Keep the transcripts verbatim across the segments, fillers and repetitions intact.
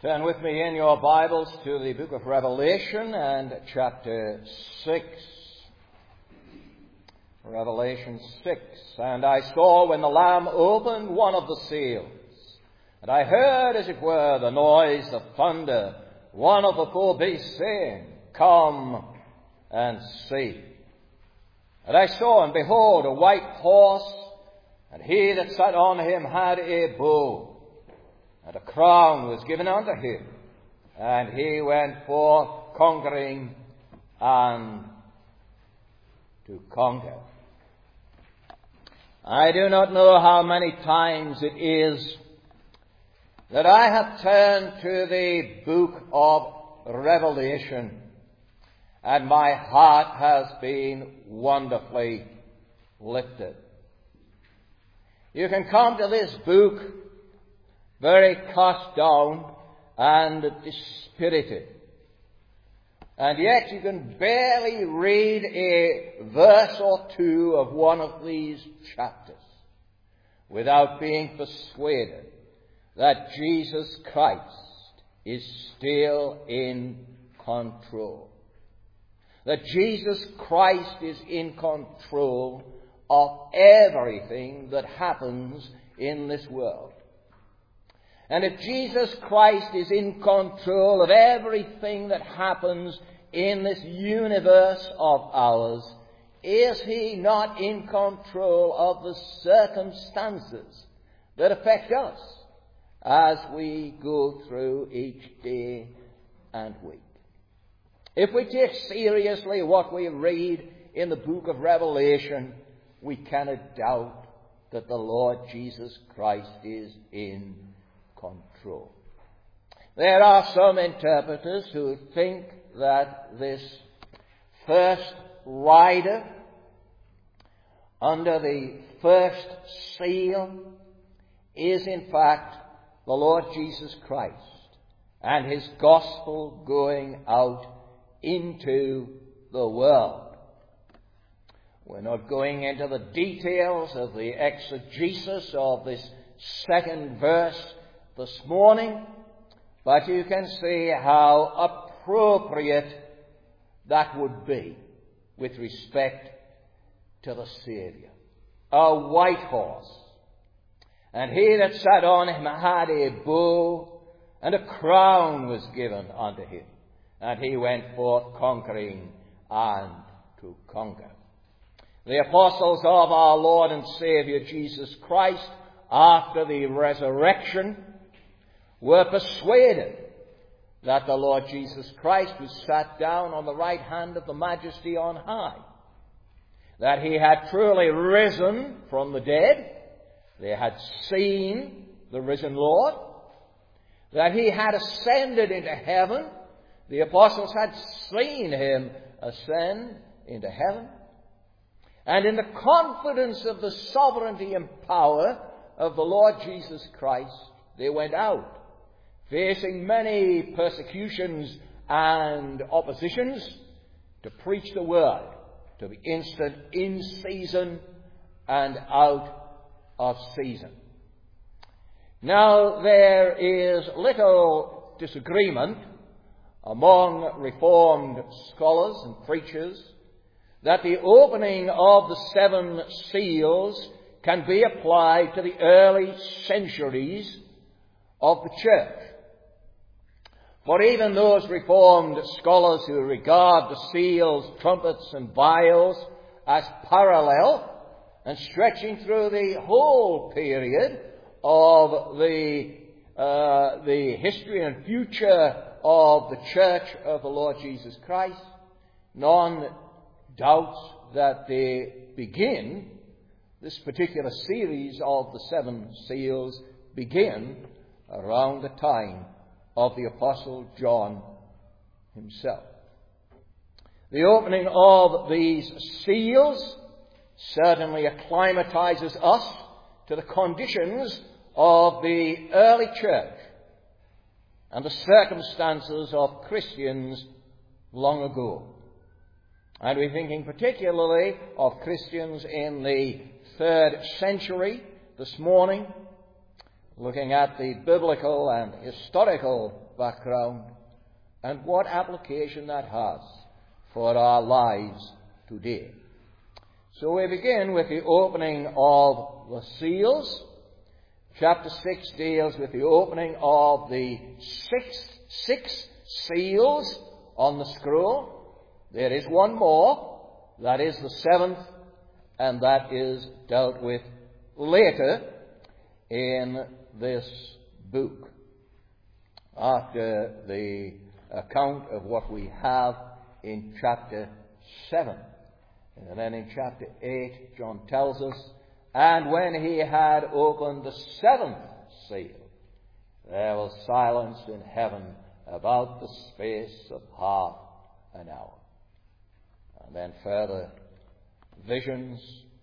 Turn with me in your Bibles to the book of Revelation and chapter six. Revelation six. And I saw when the Lamb opened one of the seals, and I heard, as it were, the noise of thunder, one of the four beasts saying, Come and see. And I saw, and behold, a white horse, and he that sat on him had a bow, and a crown was given unto him, and he went forth conquering and to conquer. I do not know how many times it is that I have turned to the book of Revelation, and my heart has been wonderfully lifted. You can come to this book very cast down and dispirited, and yet you can barely read a verse or two of one of these chapters without being persuaded that Jesus Christ is still in control. That Jesus Christ is in control of everything that happens in this world. And if Jesus Christ is in control of everything that happens in this universe of ours, is he not in control of the circumstances that affect us as we go through each day and week? If we take seriously what we read in the book of Revelation, we cannot doubt that the Lord Jesus Christ is in control. There are some interpreters who think that this first rider under the first seal is in fact the Lord Jesus Christ and his gospel going out into the world. We're not going into the details of the exegesis of this second verse this morning, but you can see how appropriate that would be with respect to the Saviour. A white horse, and he that sat on him had a bow, and a crown was given unto him, and he went forth conquering and to conquer. The apostles of our Lord and Saviour Jesus Christ, after the resurrection, were persuaded that the Lord Jesus Christ was sat down on the right hand of the Majesty on high, that he had truly risen from the dead, they had seen the risen Lord, that he had ascended into heaven, the apostles had seen him ascend into heaven, and in the confidence of the sovereignty and power of the Lord Jesus Christ, they went out, facing many persecutions and oppositions, to preach the word, to be instant in season and out of season. Now, there is little disagreement among Reformed scholars and preachers that the opening of the seven seals can be applied to the early centuries of the church. For even those Reformed scholars who regard the seals, trumpets, and vials as parallel and stretching through the whole period of the, uh, the history and future of the church of the Lord Jesus Christ, none doubts that they begin, this particular series of the seven seals begin around the time of the Apostle John himself. The opening of these seals certainly acclimatizes us to the conditions of the early church and the circumstances of Christians long ago. And we're thinking particularly of Christians in the third century this morning, looking at the biblical and historical background and what application that has for our lives today. So we begin with the opening of the seals. Chapter six deals with the opening of the six, six seals on the scroll. There is one more, that is the seventh, and that is dealt with later in this book, after the account of what we have in chapter seven. And then in chapter eight, John tells us, and when he had opened the seventh seal, there was silence in heaven about the space of half an hour. And then further visions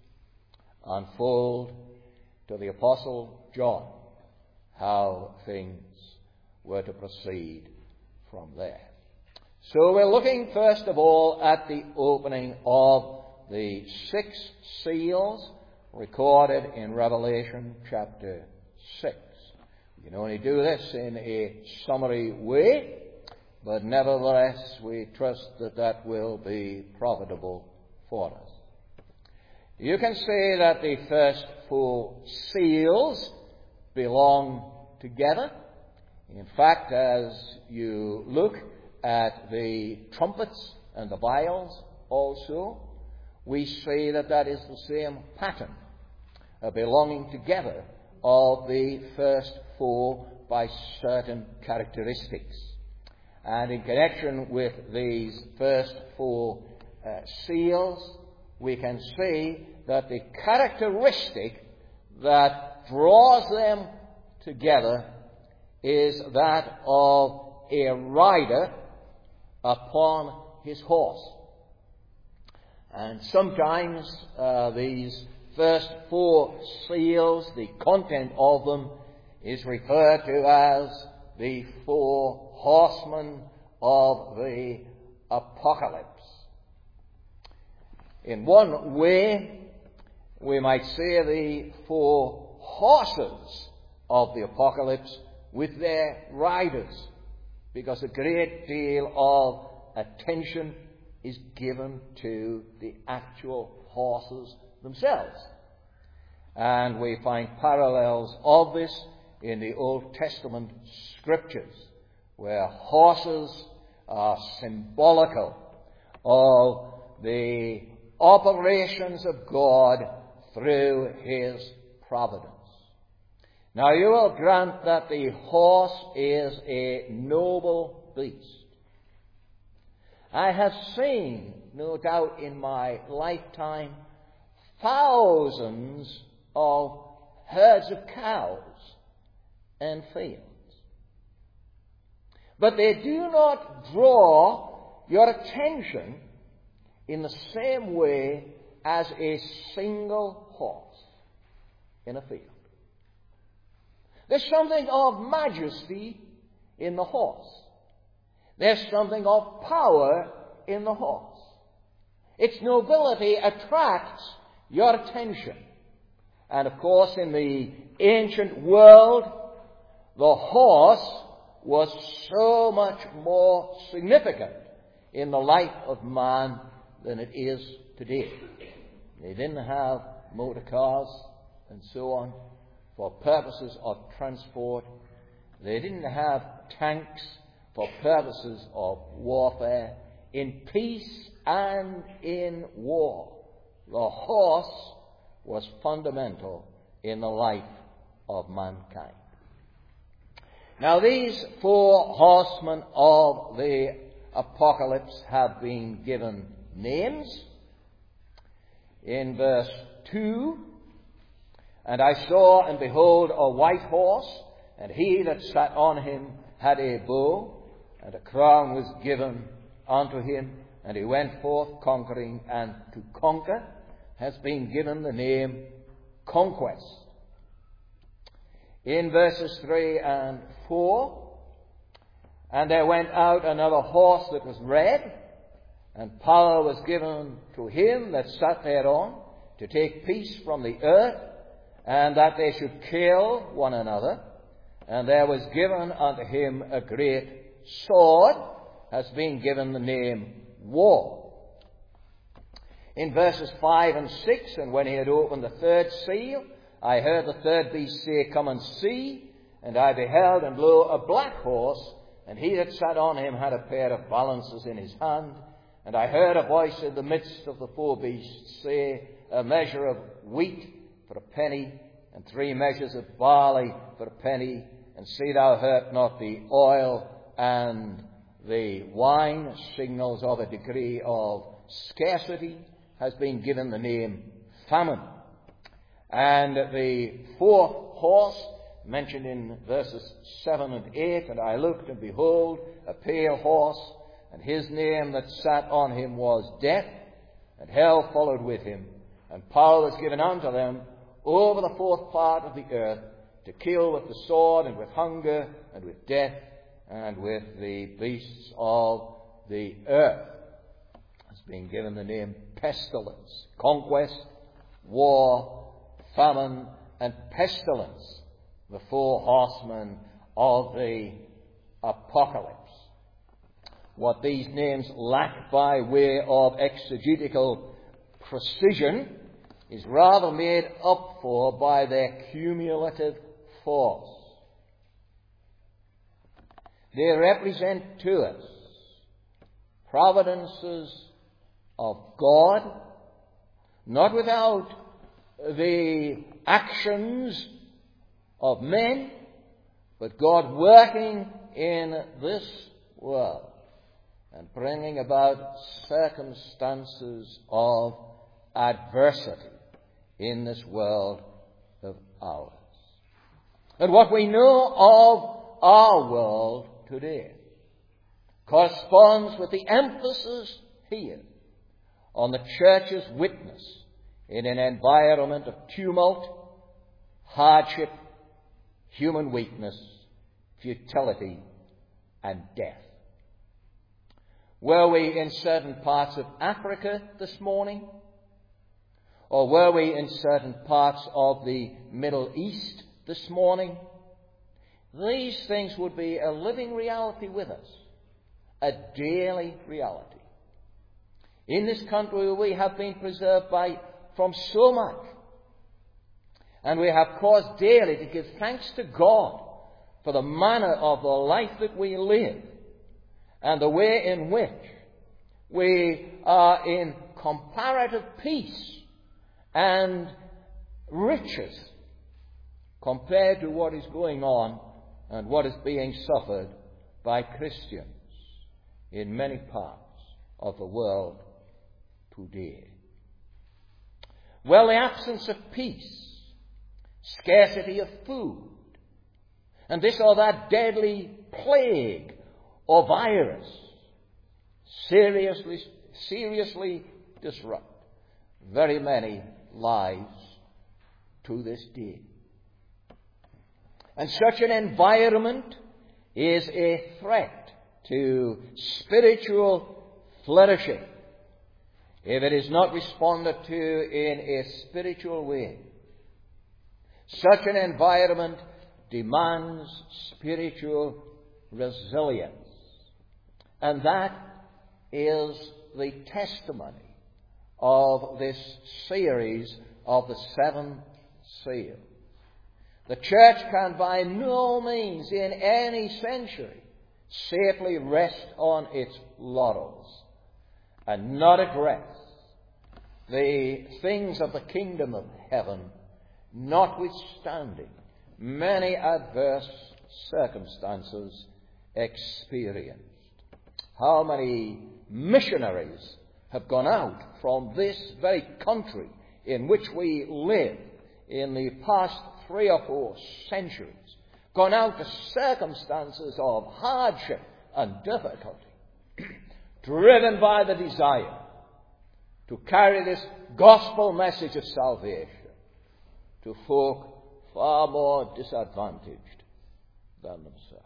unfold to the Apostle John how things were to proceed from there. So we're looking first of all at the opening of the six seals recorded in Revelation chapter six. We can only do this in a summary way, but nevertheless we trust that that will be profitable for us. You can say that the first four seals belong together. In fact, as you look at the trumpets and the vials also, we see that that is the same pattern, a belonging together of the first four by certain characteristics. And in connection with these first four uh, seals, we can see that the characteristic that draws them together is that of a rider upon his horse. And sometimes uh, these first four seals, the content of them is referred to as the four horsemen of the apocalypse. In one way, we might say the four horses of the apocalypse with their riders, because a great deal of attention is given to the actual horses themselves. And we find parallels of this in the Old Testament scriptures, where horses are symbolical of the operations of God through his providence. Now you will grant that the horse is a noble beast. I have seen, no doubt in my lifetime, thousands of herds of cows and fields. But they do not draw your attention in the same way as a single horse in a field. There's something of majesty in the horse. There's something of power in the horse. Its nobility attracts your attention. And of course, in the ancient world, the horse was so much more significant in the life of man than it is today. They didn't have motor cars and so on for purposes of transport. They didn't have tanks for purposes of warfare. In peace and in war, the horse was fundamental in the life of mankind. Now, these four horsemen of the apocalypse have been given names. In verse two, and I saw, and behold, a white horse, and he that sat on him had a bow, and a crown was given unto him, and he went forth conquering, and to conquer has been given the name Conquest. In verses three and four, and there went out another horse that was red, and power was given to him that sat thereon to take peace from the earth, and that they should kill one another. and there was given unto him a great sword, has been given the name war. In verses five and six, and when he had opened the third seal, I heard the third beast say, Come and see. And I beheld, and lo, a black horse, and he that sat on him had a pair of balances in his hand. And I heard a voice in the midst of the four beasts say, A measure of wheat for a penny, and three measures of barley for a penny, and see thou hurt not the oil and the wine, signals of a degree of scarcity, has been given the name famine. And the fourth horse, mentioned in verses seven and eight, and I looked, and behold, a pale horse, and his name that sat on him was Death, and hell followed with him, and power was given unto them over the fourth part of the earth, to kill with the sword, and with hunger, and with death, and with the beasts of the earth. Has been given the name pestilence, conquest, war, famine, and pestilence, the four horsemen of the apocalypse. What these names lack by way of exegetical precision is rather made up for by their cumulative force. They represent to us providences of God, not without the actions of men, but God working in this world and bringing about circumstances of adversity in this world of ours. And what we know of our world today corresponds with the emphasis here on the church's witness in an environment of tumult, hardship, human weakness, futility, and death. Were we in certain parts of Africa this morning? Or were we in certain parts of the Middle East this morning? These things would be a living reality with us, a daily reality. In this country we have been preserved by from so much, and we have cause daily to give thanks to God for the manner of the life that we live and the way in which we are in comparative peace and riches compared to what is going on and what is being suffered by Christians in many parts of the world today. Well, the absence of peace, scarcity of food, and this or that deadly plague or virus seriously, seriously disrupt very many lives to this day. And such an environment is a threat to spiritual flourishing if it is not responded to in a spiritual way. Such an environment demands spiritual resilience. And that is the testimony of this series of the seven seals. The church can by no means in any century safely rest on its laurels and not address the things of the kingdom of heaven, notwithstanding many adverse circumstances experienced. How many missionaries have gone out from this very country in which we live in the past three or four centuries, gone out to circumstances of hardship and difficulty, driven by the desire to carry this gospel message of salvation to folk far more disadvantaged than themselves.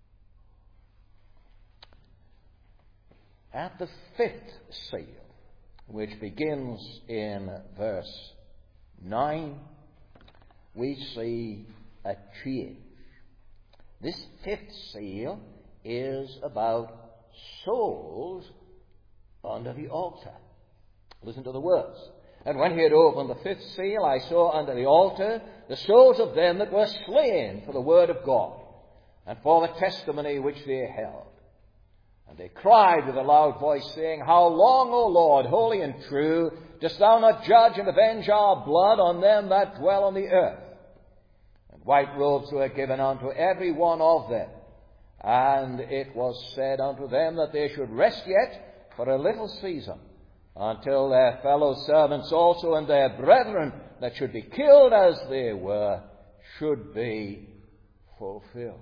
At the fifth seal, which begins in verse nine, we see a change. This fifth seal is about souls under the altar. Listen to the words. And when he had opened the fifth seal, I saw under the altar the souls of them that were slain for the word of God, and for the testimony which they held. And they cried with a loud voice, saying, How long, O Lord, holy and true, dost thou not judge and avenge our blood on them that dwell on the earth? And white robes were given unto every one of them. And it was said unto them that they should rest yet for a little season, until their fellow servants also and their brethren that should be killed as they were should be fulfilled.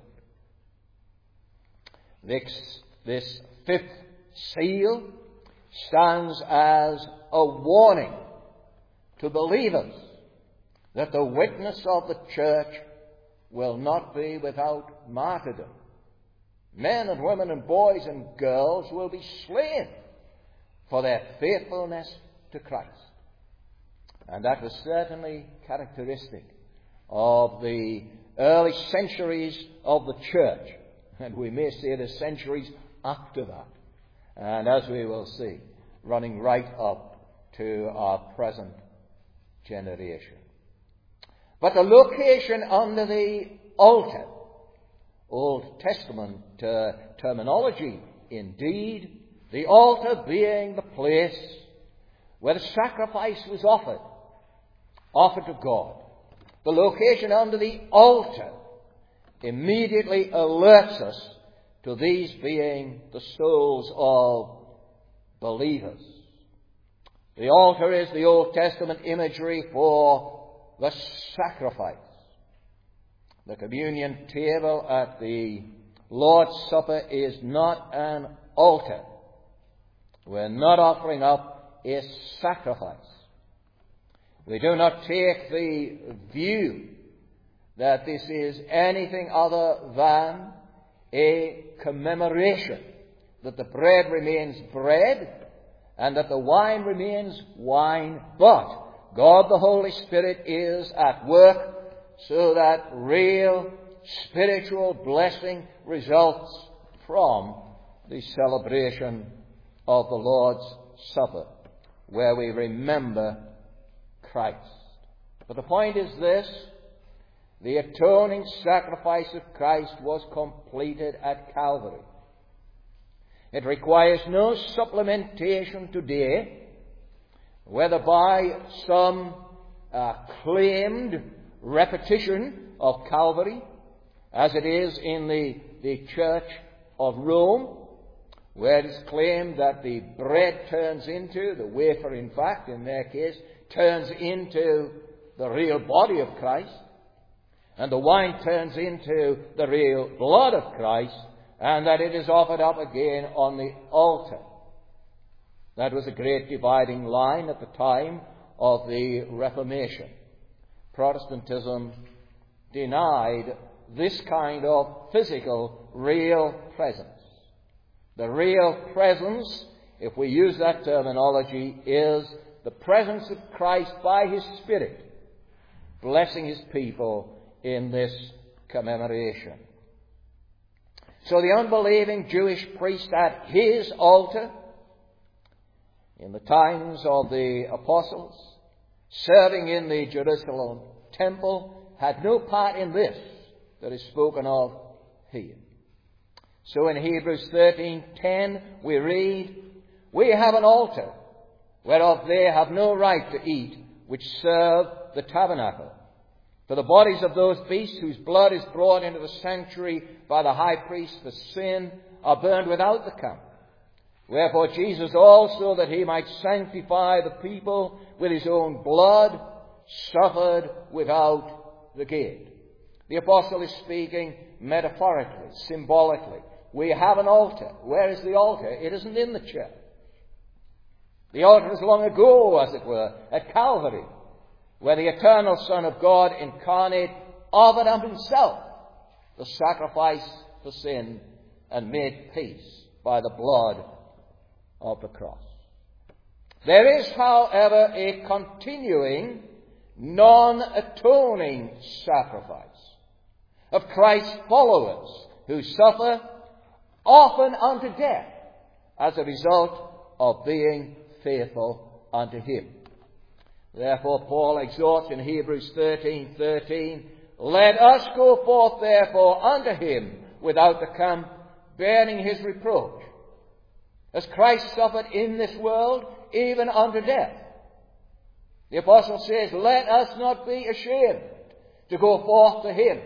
This, this fifth seal stands as a warning to believers that the witness of the church will not be without martyrdom. Men and women and boys and girls will be slain for their faithfulness to Christ. And that was certainly characteristic of the early centuries of the church, and we may say the centuries after that, and as we will see, running right up to our present generation. But the location under the altar, Old Testament uh, terminology indeed, the altar being the place where the sacrifice was offered, offered to God. The location under the altar immediately alerts us to these being the souls of believers. The altar is the Old Testament imagery for the sacrifice. The communion table at the Lord's Supper is not an altar. We're not offering up a sacrifice. We do not take the view that this is anything other than a commemoration, that the bread remains bread and that the wine remains wine, but God the Holy Spirit is at work so that real spiritual blessing results from the celebration of the Lord's Supper, where we remember Christ. But the point is this: the atoning sacrifice of Christ was completed at Calvary. It requires no supplementation today, whether by some uh, claimed repetition of Calvary, as it is in the, the Church of Rome, where it is claimed that the bread turns into, the wafer in fact in their case, turns into the real body of Christ, and the wine turns into the real blood of Christ, and that it is offered up again on the altar. That was a great dividing line at the time of the Reformation. Protestantism denied this kind of physical, real presence. The real presence, if we use that terminology, is the presence of Christ by His Spirit, blessing His people in this commemoration. So the unbelieving Jewish priest at his altar, in the times of the apostles, serving in the Jerusalem temple, had no part in this that is spoken of here. So in Hebrews thirteen ten we read, We have an altar, whereof they have no right to eat, which serve the tabernacle. For the bodies of those beasts whose blood is brought into the sanctuary by the high priest for sin are burned without the camp. Wherefore Jesus also, that he might sanctify the people with his own blood, suffered without the gate. The apostle is speaking metaphorically, symbolically. We have an altar. Where is the altar? It isn't in the church. The altar is long ago, as it were, at Calvary, where the eternal Son of God incarnate offered up himself the sacrifice for sin and made peace by the blood of the cross. There is, however, a continuing non-atoning sacrifice, of Christ's followers who suffer often unto death as a result of being faithful unto him. Therefore Paul exhorts in Hebrews thirteen thirteen, let us go forth therefore unto him without the camp, bearing his reproach, as Christ suffered in this world, even unto death. The apostle says, let us not be ashamed to go forth to him,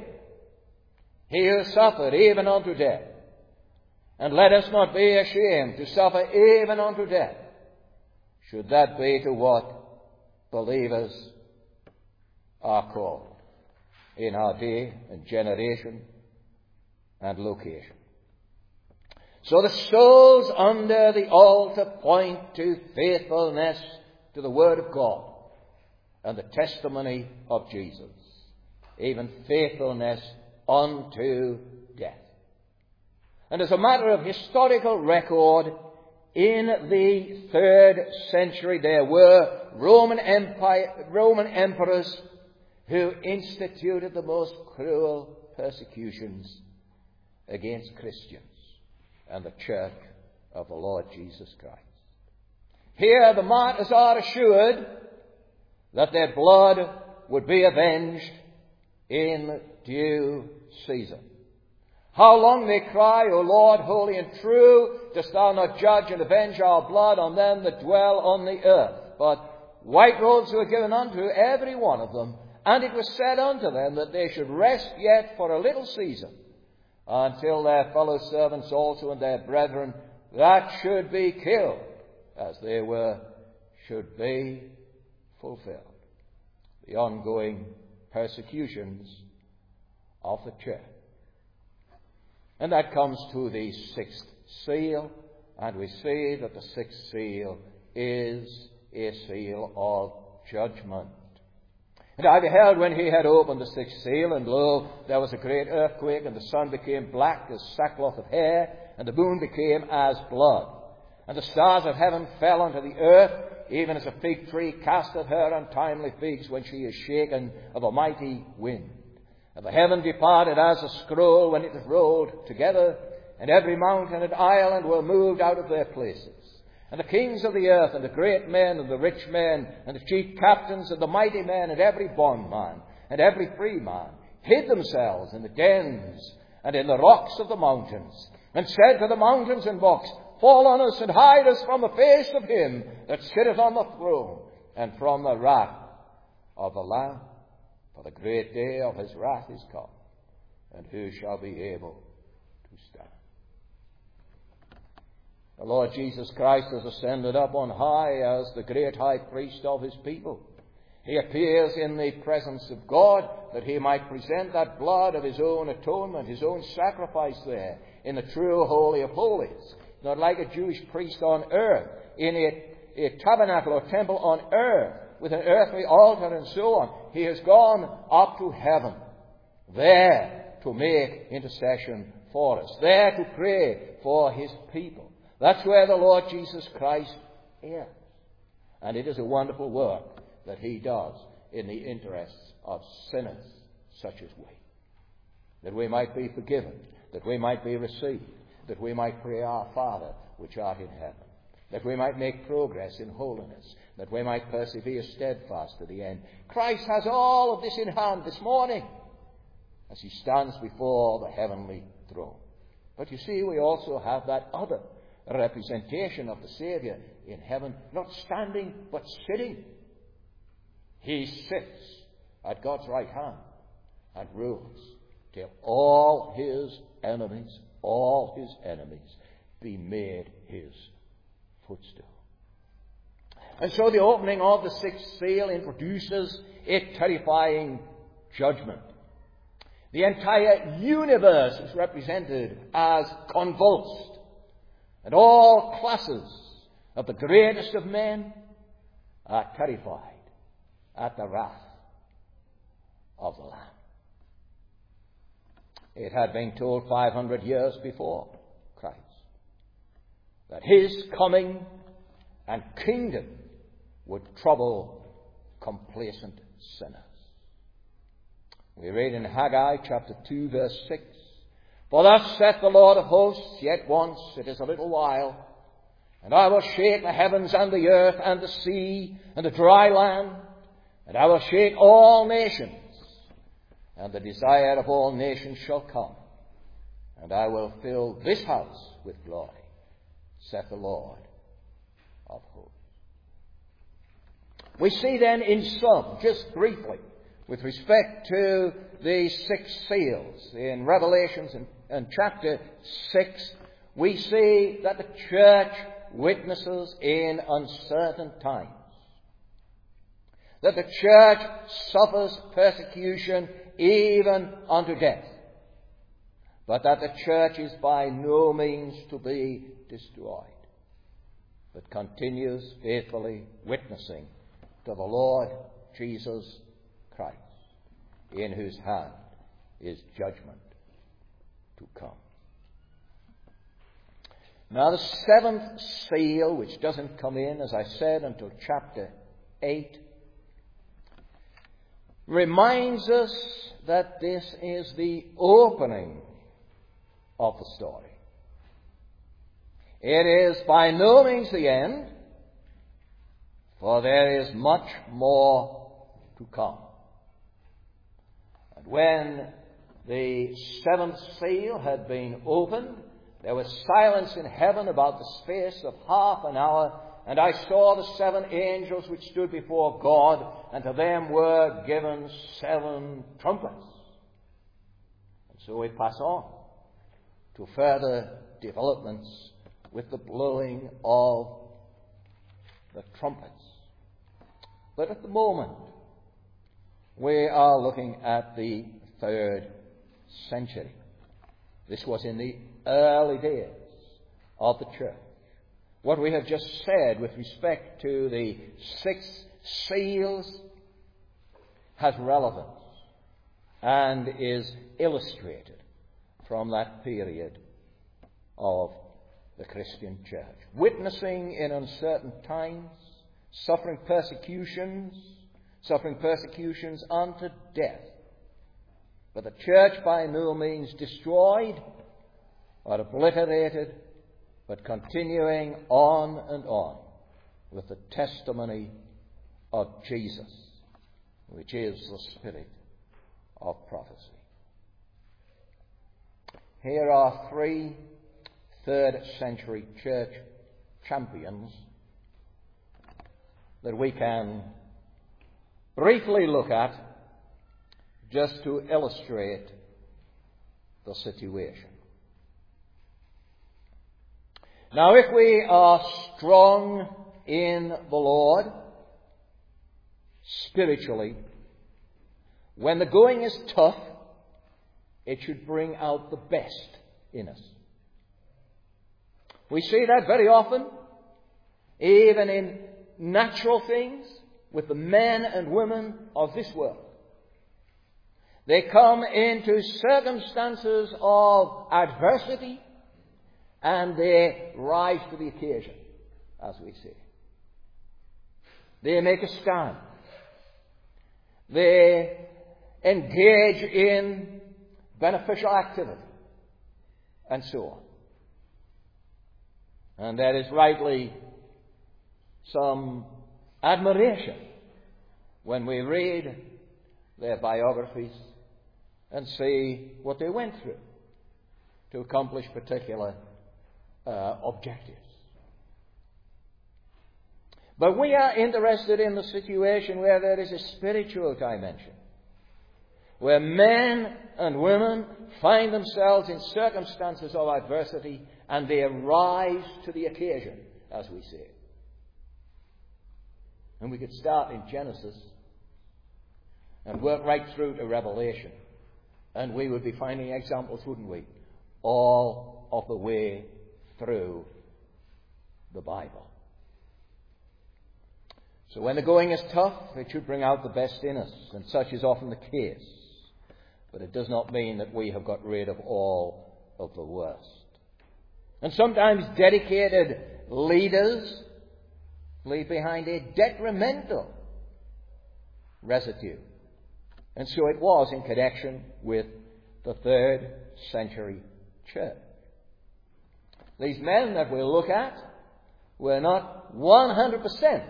he who suffered even unto death. And let us not be ashamed to suffer even unto death, should that be to what believers are called in our day and generation and location. So the souls under the altar point to faithfulness to the Word of God and the testimony of Jesus, even faithfulness unto death. And as a matter of historical record, in the third century there were Roman Empire, Roman emperors who instituted the most cruel persecutions against Christians and the church of the Lord Jesus Christ. Here the martyrs are assured that their blood would be avenged in due season. How long they cry, O Lord, holy and true, dost thou not judge and avenge our blood on them that dwell on the earth? But white robes were given unto every one of them, and it was said unto them that they should rest yet for a little season, until their fellow servants also and their brethren that should be killed, as they were, should be fulfilled. The ongoing persecutions of the church. And that comes to the sixth seal, and we see that the sixth seal is a seal of judgment. And I beheld when he had opened the sixth seal, and lo, there was a great earthquake, and the sun became black as sackcloth of hair, and the moon became as blood. And the stars of heaven fell unto the earth, even as a fig tree casteth her untimely figs when she is shaken of a mighty wind. And the heaven departed as a scroll when it is rolled together, and every mountain and island were moved out of their places. And the kings of the earth, and the great men, and the rich men, and the chief captains, and the mighty men, and every bondman, and every free man, hid themselves in the dens, and in the rocks of the mountains, and said to the mountains and rocks, fall on us, and hide us from the face of him that sitteth on the throne, and from the wrath of the Lamb. For the great day of his wrath is come, and who shall be able to stand? The Lord Jesus Christ has ascended up on high as the great high priest of his people. He appears in the presence of God that he might present that blood of his own atonement, his own sacrifice there in the true Holy of Holies. Not like a Jewish priest on earth, in a, a tabernacle or temple on earth, with an earthly altar and so on. He has gone up to heaven, there to make intercession for us, there to pray for his people. That's where the Lord Jesus Christ is. And it is a wonderful work that he does in the interests of sinners such as we. That we might be forgiven, that we might be received, that we might pray, Our Father, which art in heaven. That we might make progress in holiness, that we might persevere steadfast to the end. Christ has all of this in hand this morning as he stands before the heavenly throne. But you see, we also have that other representation of the Saviour in heaven, not standing but sitting. He sits at God's right hand and rules till all his enemies, all his enemies be made his footstool. And so the opening of the sixth seal introduces a terrifying judgment. The entire universe is represented as convulsed, and all classes of the greatest of men are terrified at the wrath of the Lamb. It had been told five hundred years before Christ that his coming and kingdom would trouble complacent sinners. We read in Haggai chapter two verse six, "For thus saith the Lord of hosts, yet once, it is a little while, and I will shake the heavens and the earth and the sea and the dry land, and I will shake all nations, and the desire of all nations shall come, and I will fill this house with glory, saith the Lord of hosts." We see then in sum, just briefly, with respect to the six seals in Revelations and, and chapter six, we see that the church witnesses in uncertain times, that the church suffers persecution even unto death, but that the church is by no means to be destroyed, but continues faithfully witnessing to the Lord Jesus Christ, in whose hand is judgment to come. Now the seventh seal, which doesn't come in, as I said, until chapter eight, reminds us that this is the opening of the story. It is by no means the end, for there is much more to come. And when the seventh seal had been opened, there was silence in heaven about the space of half an hour, and I saw the seven angels which stood before God, and to them were given seven trumpets. And so we pass on to further developments with the blowing of the trumpets. But at the moment, we are looking at the third century. This was in the early days of the church. What we have just said with respect to the six seals has relevance and is illustrated from that period of the Christian church. Witnessing in uncertain times, suffering persecutions, suffering persecutions unto death. But the church by no means destroyed or obliterated, but continuing on and on with the testimony of Jesus, which is the spirit of prophecy. Here are three third century church champions that we can briefly look at just to illustrate the situation. Now, if we are strong in the Lord spiritually, when the going is tough, it should bring out the best in us. We see that very often, even in natural things, with the men and women of this world. They come into circumstances of adversity and they rise to the occasion, as we say. They make a stand. They engage in beneficial activity, and so on. And there is rightly some admiration when we read their biographies and see what they went through to accomplish particular uh, objectives. But we are interested in the situation where there is a spiritual dimension, where men and women find themselves in circumstances of adversity and they rise to the occasion, as we say. And we could start in Genesis and work right through to Revelation, and we would be finding examples, wouldn't we, all of the way through the Bible. So when the going is tough, it should bring out the best in us, and such is often the case. But it does not mean that we have got rid of all of the worst. And sometimes dedicated leaders leave behind a detrimental residue And so it was in connection with the third century church. These men that we'll look at were not one hundred percent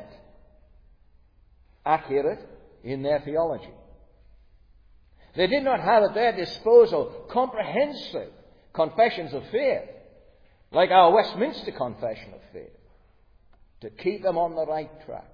accurate in their theology. They did not have at their disposal comprehensive confessions of faith, like our Westminster Confession of Faith, to keep them on the right track.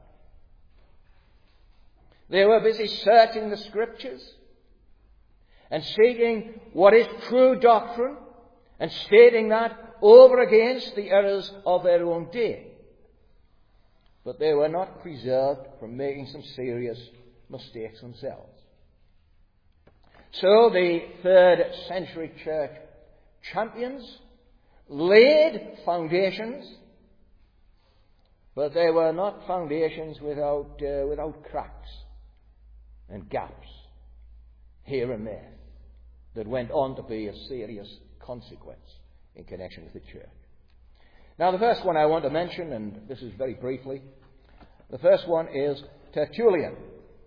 They were busy searching the Scriptures and seeking what is true doctrine and stating that over against the errors of their own day. But they were not preserved from making some serious mistakes themselves. So the third century church champions laid foundations, but they were not foundations without, uh, without cracks and gaps here and there that went on to be a serious consequence in connection with the church. Now, the first one I want to mention, and this is very briefly, the first one is Tertullian.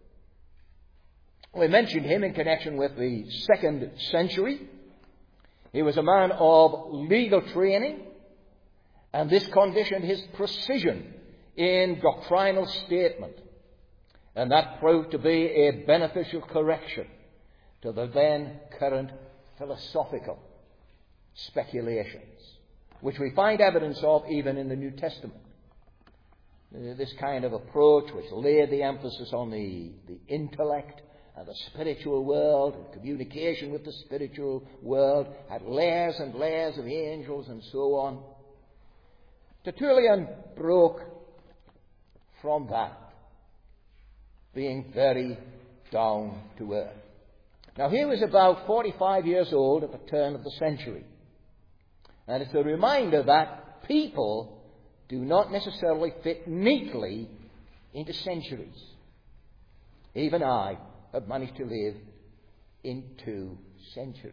We mentioned him in connection with the second century. He was a man of legal training, and this conditioned his precision in doctrinal statement, and that proved to be a beneficial correction to the then current philosophical speculations, which we find evidence of even in the New Testament. Uh, this kind of approach, which laid the emphasis on the, the intellect and the spiritual world and communication with the spiritual world, had layers and layers of angels and so on. Tertullian broke from that, being very down to earth. Now, he was about forty-five years old at the turn of the century. And it's a reminder that people do not necessarily fit neatly into centuries. Even I have managed to live in two centuries.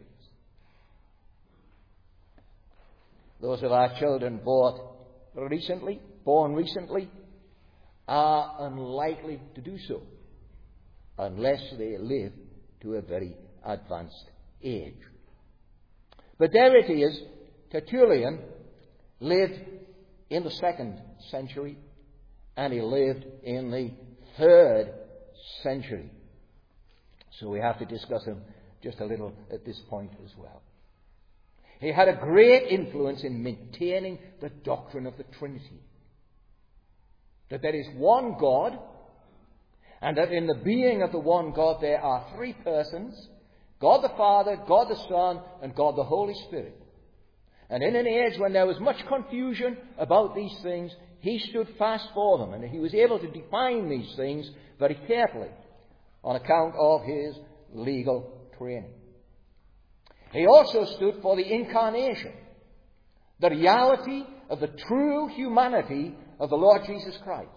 Those of our children born recently, born recently, are unlikely to do so unless they live to a very advanced age. But there it is. Tertullian lived in the second century, and he lived in the third century. So we have to discuss him just a little at this point as well. He had a great influence in maintaining the doctrine of the Trinity. That there is one God, and that in the being of the one God there are three persons: God the Father, God the Son, and God the Holy Spirit. And in an age when there was much confusion about these things, he stood fast for them, and he was able to define these things very carefully on account of his legal training. He also stood for the incarnation, the reality of the true humanity of the Lord Jesus Christ.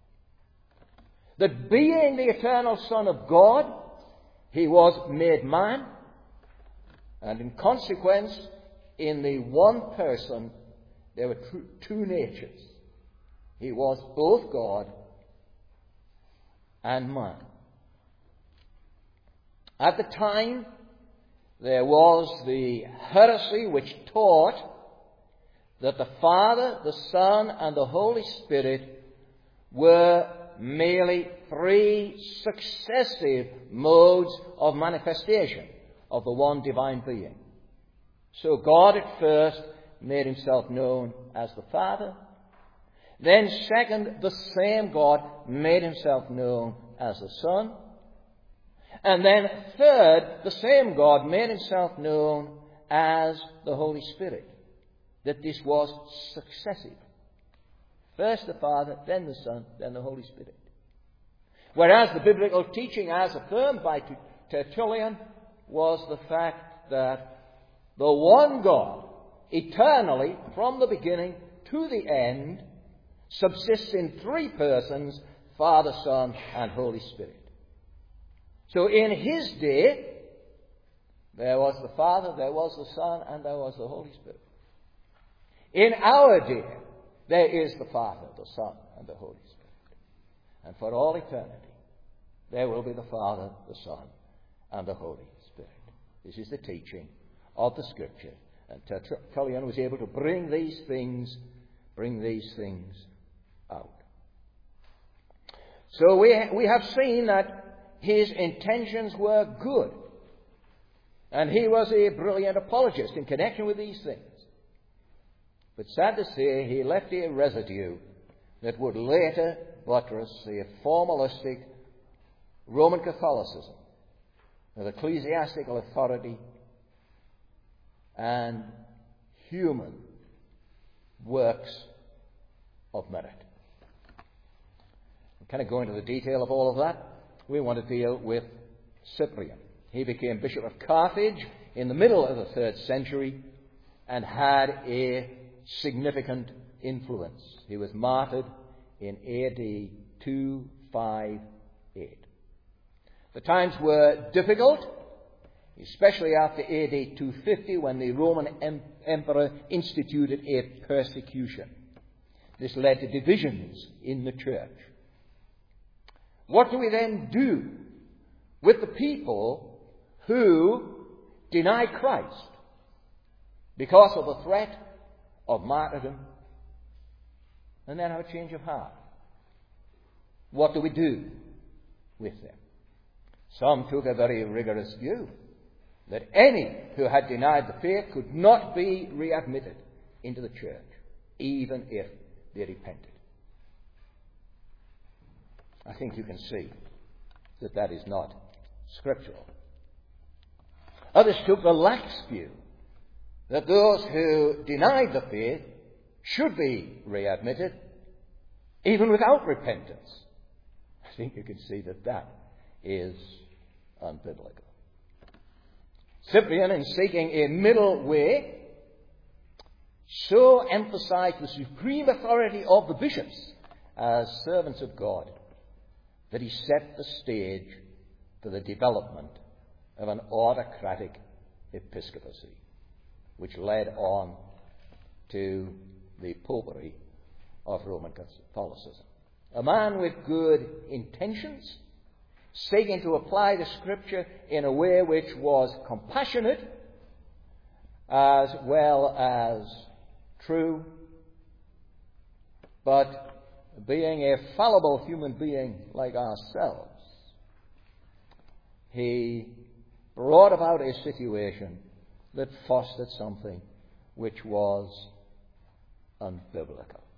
That being the eternal Son of God, he was made man, and in consequence, in the one person, there were two natures. He was both God and man. At the time, there was the heresy which taught that the Father, the Son, and the Holy Spirit were merely three successive modes of manifestation of the one divine being. So God at first made himself known as the Father. Then second, the same God made himself known as the Son. And then third, the same God made himself known as the Holy Spirit. That this was successive. First the Father, then the Son, then the Holy Spirit. Whereas the biblical teaching as affirmed by Tertullian was the fact that the one God, eternally, from the beginning to the end, subsists in three persons: Father, Son, and Holy Spirit. So in his day, there was the Father, there was the Son, and there was the Holy Spirit. In our day, there is the Father, the Son, and the Holy Spirit. And for all eternity, there will be the Father, the Son, and the Holy Spirit. This is the teaching of the Scripture. And Tertullian was able to bring these things, bring these things out. So we, we have seen that his intentions were good. And he was a brilliant apologist in connection with these things. But sad to say, he left a residue that would later buttress a formalistic Roman Catholicism with ecclesiastical authority and human works of merit. We kind of go into the detail of all of that. We want to deal with Cyprian. He became Bishop of Carthage in the middle of the third century and had a significant influence. He was martyred in A D two fifty-eight. The times were difficult, especially after A D two fifty, when the Roman em- emperor instituted a persecution. This led to divisions in the church. What do we then do with the people who deny Christ because of the threat of martyrdom and then have a change of heart? What do we do with them? Some took a very rigorous view that any who had denied the faith could not be readmitted into the church, even if they repented. I think you can see that that is not scriptural. Others took the lax view that those who denied the faith should be readmitted, even without repentance. I think you can see that that is unbiblical. Cyprian, in seeking a middle way, so emphasized the supreme authority of the bishops as servants of God that he set the stage for the development of an autocratic episcopacy, which led on to the popery of Roman Catholicism. A man with good intentions, seeking to apply the Scripture in a way which was compassionate as well as true, but being a fallible human being like ourselves, he brought about a situation that fostered something which was unbiblical.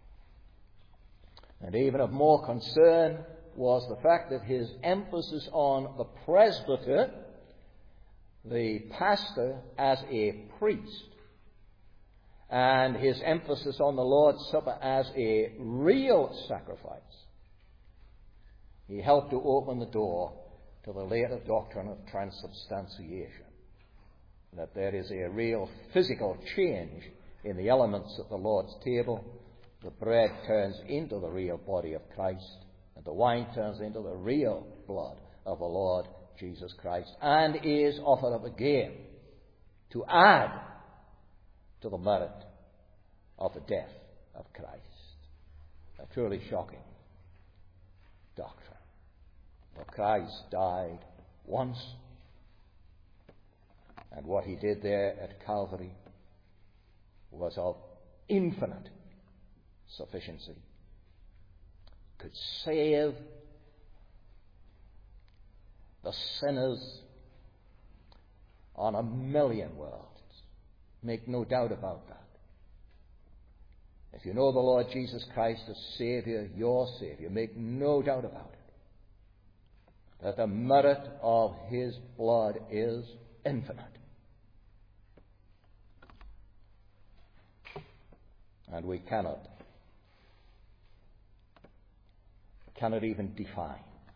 And even of more concern was the fact that his emphasis on the presbyter, the pastor, as a priest, and his emphasis on the Lord's Supper as a real sacrifice, he helped to open the door to the later doctrine of transubstantiation, that there is a real physical change in the elements of the Lord's table. The bread turns into the real body of Christ, and the wine turns into the real blood of the Lord Jesus Christ, and is offered up again to add to the merit of the death of Christ. A truly shocking doctrine. For Christ died once, and what he did there at Calvary was of infinite sufficiency, could save the sinners on a million worlds. Make no doubt about that. If you know the Lord Jesus Christ as Saviour, your Saviour, make no doubt about it, that the merit of his blood is infinite. And we cannot, cannot even define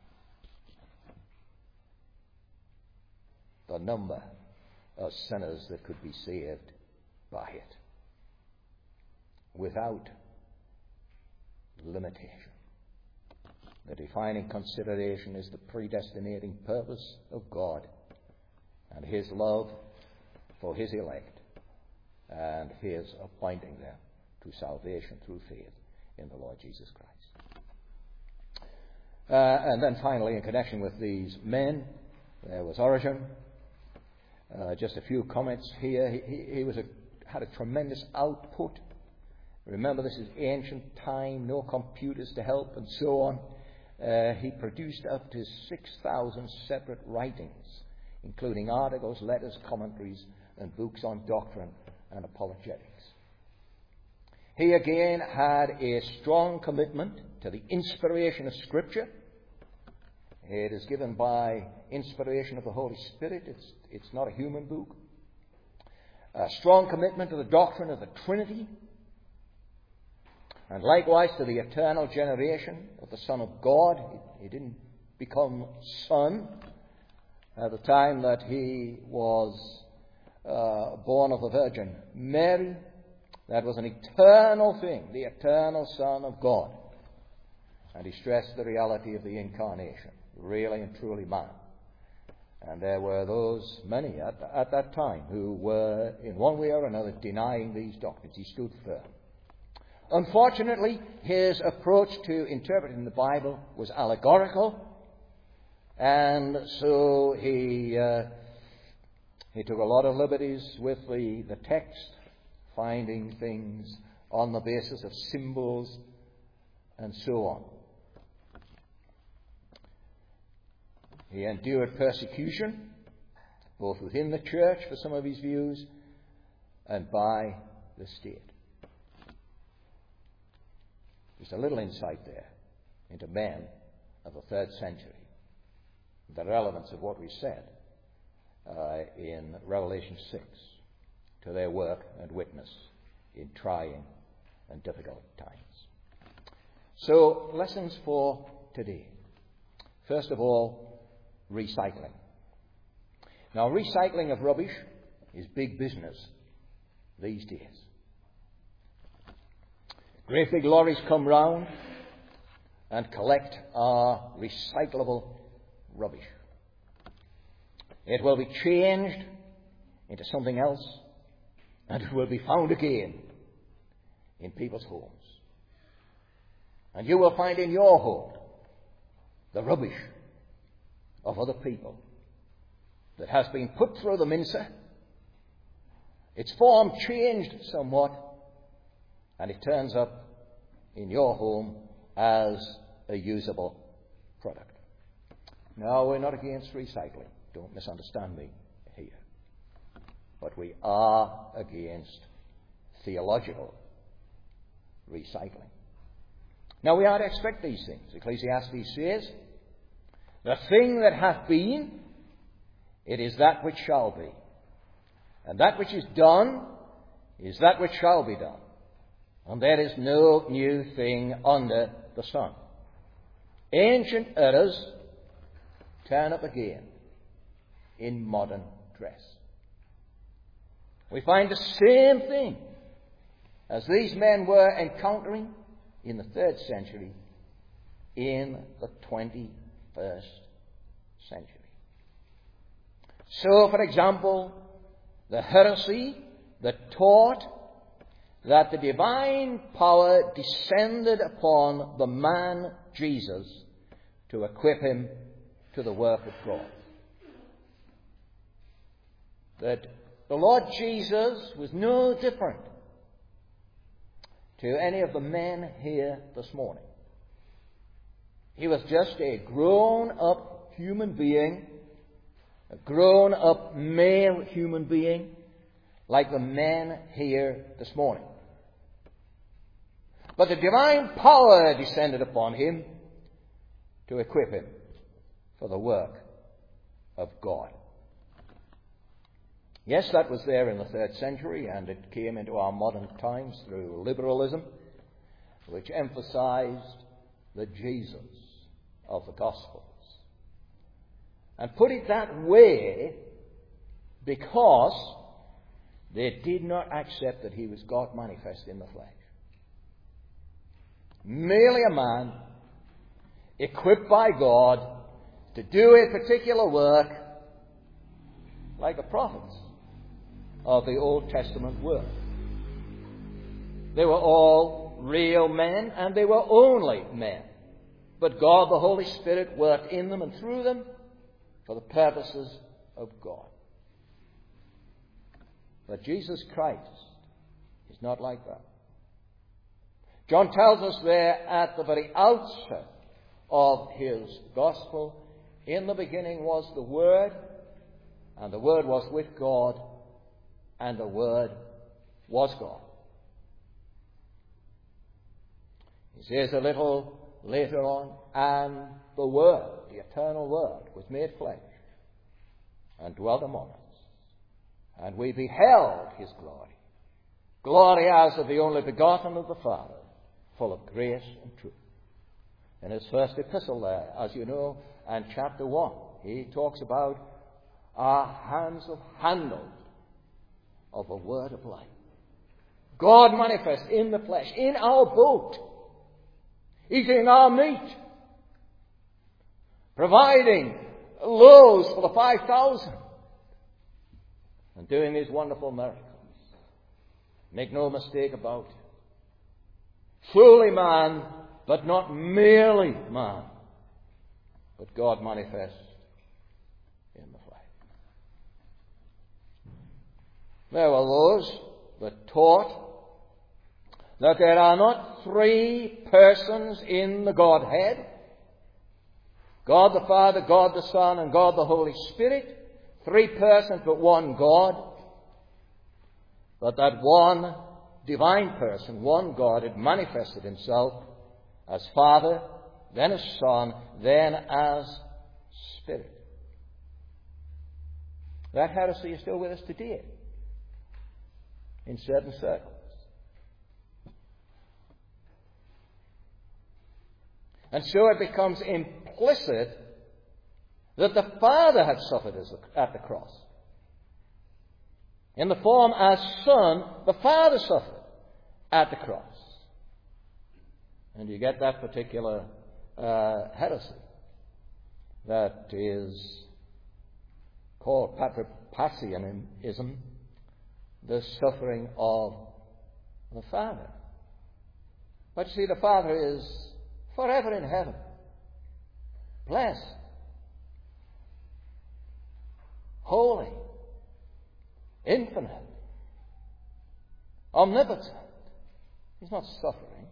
the number of sinners that could be saved by it without limitation. The defining consideration is the predestinating purpose of God and his love for his elect and his appointing them to salvation through faith in the Lord Jesus Christ. Uh, and then finally, in connection with these men, There was Origen. Uh, just a few comments here. He, he, he was a, had a tremendous output. Remember, this is ancient time, no computers to help, and so on. Uh, he produced up to six thousand separate writings, including articles, letters, commentaries, and books on doctrine and apologetics. He again had a strong commitment to the inspiration of Scripture. It is given by inspiration of the Holy Spirit. It's, it's not a human book. A strong commitment to the doctrine of the Trinity, and likewise to the eternal generation of the Son of God. He, he didn't become Son at the time that he was uh, born of the Virgin Mary. That was an eternal thing, the eternal Son of God. And he stressed the reality of the incarnation, really and truly man. And there were those, many at, at that time, who were in one way or another denying these doctrines. He stood firm. Unfortunately, his approach to interpreting the Bible was allegorical, and so he uh, he took a lot of liberties with the, the text, finding things on the basis of symbols and so on. He endured persecution, both within the church for some of his views and by the state. Just a little insight there into men of the third century, the relevance of what we said uh, in Revelation six to their work and witness in trying and difficult times. So, lessons for today. First of all, recycling. Now, recycling of rubbish is big business these days. Great big lorries come round and collect our recyclable rubbish. It will be changed into something else, and it will be found again in people's homes. And you will find in your home the rubbish of other people that has been put through the mincer, its form changed somewhat, and it turns up in your home as a usable product. Now, we're not against recycling. Don't misunderstand me here. But we are against theological recycling. Now, we are to expect these things. Ecclesiastes says, "The thing that hath been, it is that which shall be. And that which is done is that which shall be done. And there is no new thing under the sun." Ancient errors turn up again in modern dress. We find the same thing as these men were encountering in the third century in the twenty-first century. So, for example, the heresy that taught that the divine power descended upon the man Jesus to equip him to the work of God. That the Lord Jesus was no different to any of the men here this morning. He was just a grown-up human being, a grown-up male human being, like the men here this morning. But the divine power descended upon him to equip him for the work of God. Yes, that was there in the third century, and it came into our modern times through liberalism, which emphasized the Jesus of the Gospels. And put it that way because they did not accept that he was God manifest in the flesh. Merely a man equipped by God to do a particular work like the prophets of the Old Testament were. They were all real men, and they were only men. But God, the Holy Spirit, worked in them and through them for the purposes of God. But Jesus Christ is not like that. John tells us there at the very outset of his gospel, in the beginning was the Word, and the Word was with God, and the Word was God. He says a little later on, and the Word, the eternal Word, was made flesh and dwelt among us. And we beheld his glory, glory as of the only begotten of the Father, full of grace and truth. In his first epistle there, as you know, and chapter one, he talks about our hands have handled of the word of life. God manifest in the flesh, in our boat, eating our meat, providing loaves for the five thousand, and doing these wonderful miracles. Make no mistake about it. Fully man, but not merely man, but God manifest in the flesh. There were those that taught that there are not three persons in the Godhead, God the Father, God the Son, and God the Holy Spirit, three persons but one God, but that one divine person, one God, had manifested himself as Father, then as Son, then as Spirit. That heresy is still with us today in certain circles. And so it becomes implicit that the Father had suffered at the cross. In the form as Son, the Father suffered at the cross. And you get that particular uh, heresy that is called Patripassianism, the suffering of the Father. But you see, the Father is forever in heaven, blessed, holy, infinite, omnipotent. He's not suffering.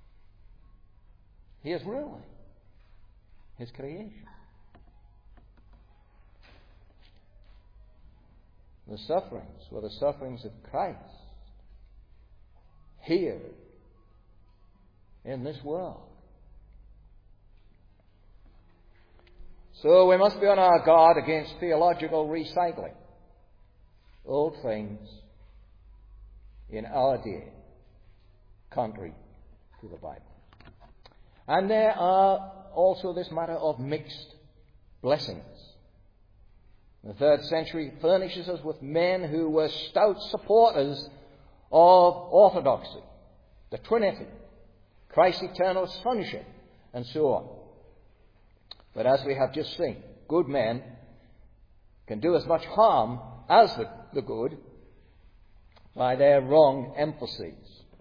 He is ruling his creation. The sufferings were the sufferings of Christ here in this world. So we must be on our guard against theological recycling. Old things in our day, contrary to the Bible. And there are also this matter of mixed blessings. The third century furnishes us with men who were stout supporters of orthodoxy, the Trinity, Christ's eternal sonship, and so on. But as we have just seen, good men can do as much harm as the, the good by their wrong emphases.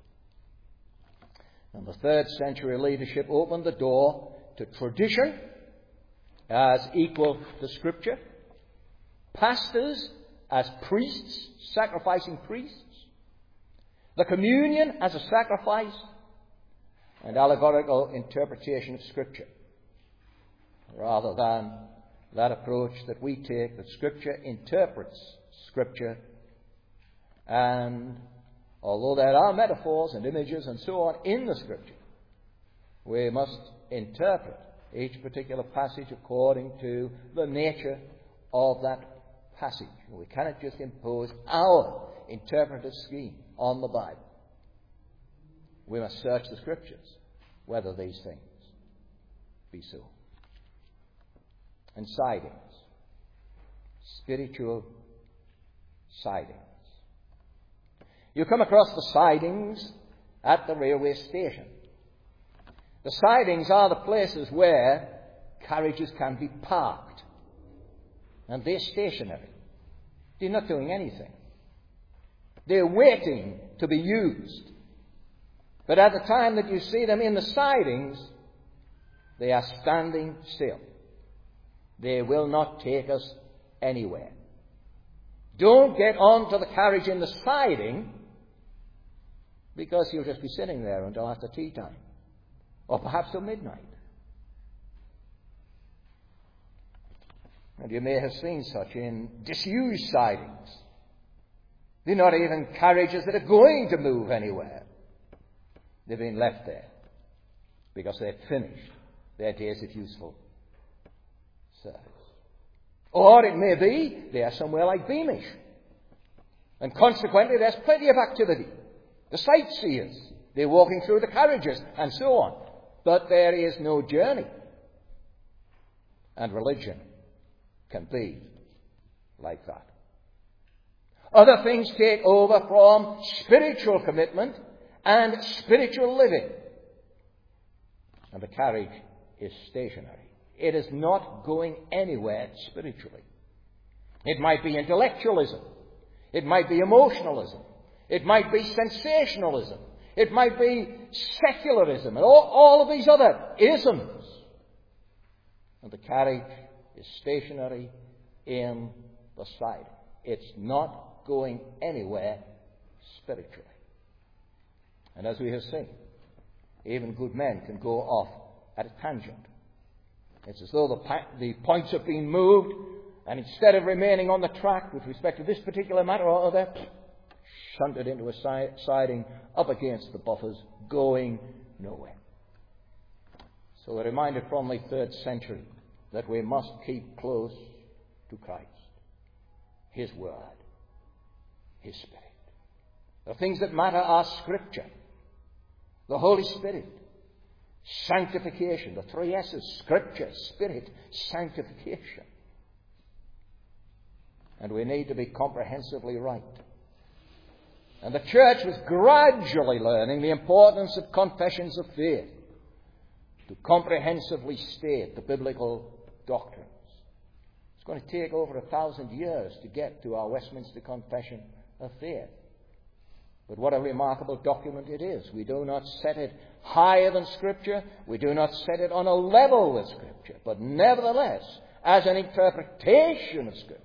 And the third century leadership opened the door to tradition as equal to Scripture, pastors as priests, sacrificing priests, the communion as a sacrifice, and allegorical interpretation of Scripture, rather than that approach that we take, that Scripture interprets Scripture, and although there are metaphors and images and so on in the Scripture, we must interpret each particular passage according to the nature of that passage. We cannot just impose our interpretive scheme on the Bible. We must search the Scriptures whether these things be so. And sidings, spiritual sidings. You come across the sidings at the railway station. The sidings are the places where carriages can be parked. And they're stationary. They're not doing anything. They're waiting to be used. But at the time that you see them in the sidings, they are standing still. They will not take us anywhere. Don't get onto the carriage in the siding, because you'll just be sitting there until after tea time, or perhaps till midnight. And you may have seen such in disused sidings. They're not even carriages that are going to move anywhere. They've been left there because they've finished their days of useful service. Or it may be they are somewhere like Beamish, and consequently there's plenty of activity. The sightseers, they're walking through the carriages and so on. But there is no journey. And religion can be like that. Other things take over from spiritual commitment and spiritual living. And the carriage is stationary. It is not going anywhere spiritually. It might be intellectualism. It might be emotionalism. It might be sensationalism. It might be secularism and all, all of these other isms. And the carriage is stationary in the siding. It's not going anywhere spiritually. And as we have seen, even good men can go off at a tangent. It's as though the, pa- the points have been moved, and instead of remaining on the track with respect to this particular matter or other, shunted into a si- siding up against the buffers, going nowhere. So we're reminded from the third century that we must keep close to Christ, His Word, His Spirit. The things that matter are Scripture, the Holy Spirit, sanctification, the three S's, Scripture, Spirit, sanctification. And we need to be comprehensively right. And the church was gradually learning the importance of confessions of faith to comprehensively state the biblical doctrines. It's going to take over a thousand years to get to our Westminster Confession of Faith. But what a remarkable document it is. We do not set it higher than Scripture. We do not set it on a level with Scripture. But nevertheless, as an interpretation of Scripture,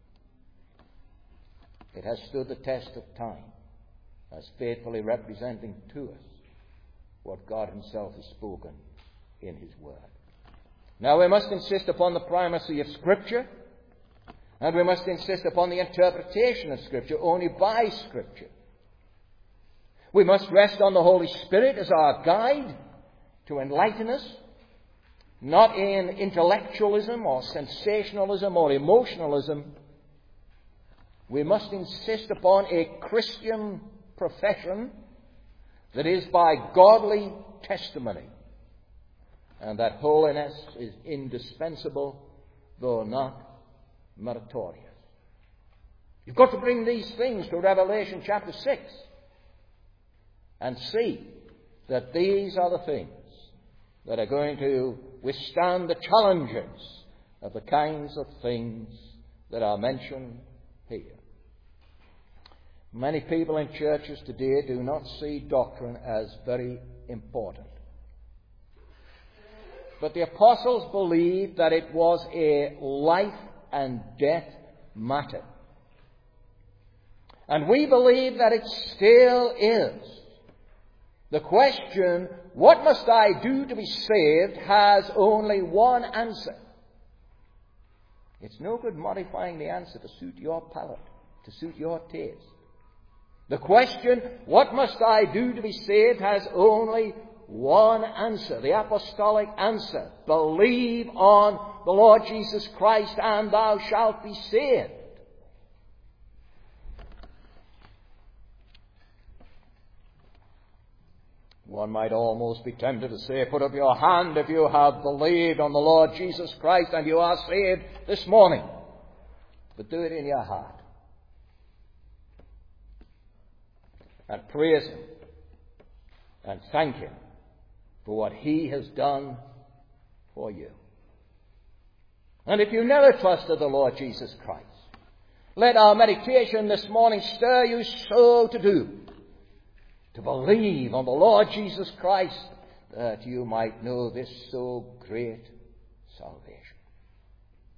it has stood the test of time as faithfully representing to us what God Himself has spoken in His Word. Now we must insist upon the primacy of Scripture, and we must insist upon the interpretation of Scripture only by Scripture. We must rest on the Holy Spirit as our guide to enlighten us, not in intellectualism or sensationalism or emotionalism. We must insist upon a Christian profession that is by godly testimony, and that holiness is indispensable, though not meritorious. You've got to bring these things to Revelation chapter six and see that these are the things that are going to withstand the challenges of the kinds of things that are mentioned here. Many people in churches today do not see doctrine as very important. But the apostles believed that it was a life and death matter. And we believe that it still is. The question, what must I do to be saved, has only one answer. It's no good modifying the answer to suit your palate, to suit your taste. The question, what must I do to be saved, has only one answer, the apostolic answer. Believe on the Lord Jesus Christ and thou shalt be saved. One might almost be tempted to say, put up your hand if you have believed on the Lord Jesus Christ and you are saved this morning. But do it in your heart. And praise Him and thank Him for what He has done for you. And if you never trusted the Lord Jesus Christ, let our meditation this morning stir you so to do, to believe on the Lord Jesus Christ, that you might know this so great salvation.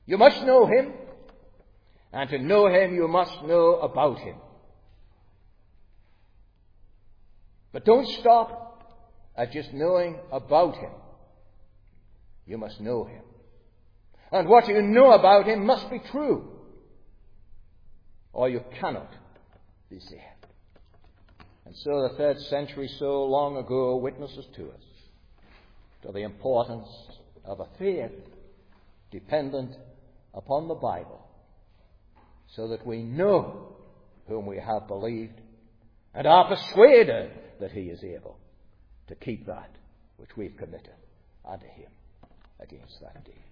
You must know him, and to know him you must know about him. But don't stop at just knowing about him. You must know him. And what you know about him must be true, or you cannot be saved. And so the third century, so long ago, witnesses to us to the importance of a faith dependent upon the Bible, so that we know whom we have believed and are persuaded that he is able to keep that which we've committed unto him against that day.